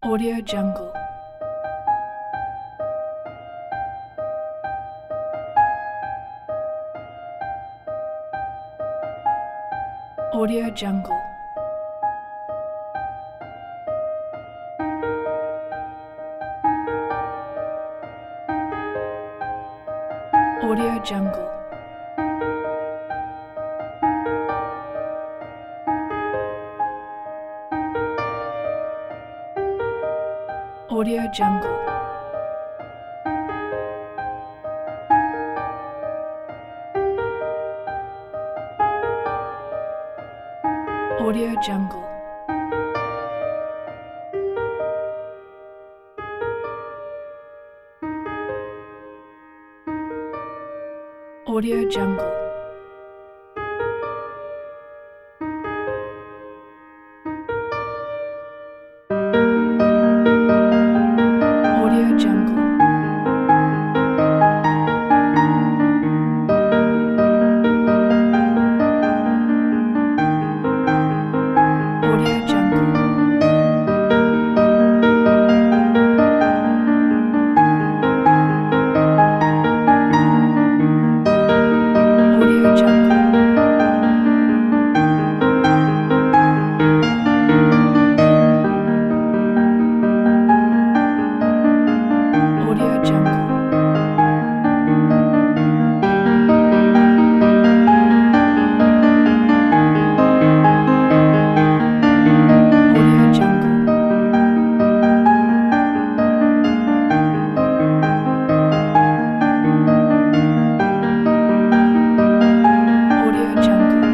Audio Jungle. Audio Jungle. Audio Jungle. Audio Jungle. Audio Jungle. Audio Jungle. Audio Jungle. Audio Jungle. Audio Jungle. Audio Jungle. Audio Jungle. Audio Jungle.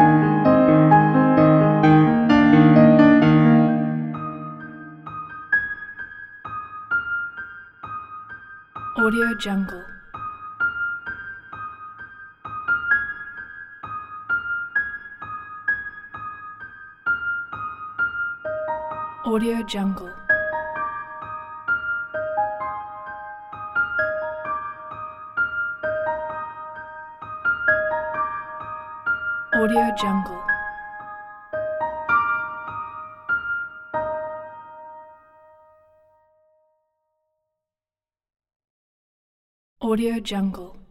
Audio Jungle. Audio Jungle. Audio Jungle. Audio Jungle.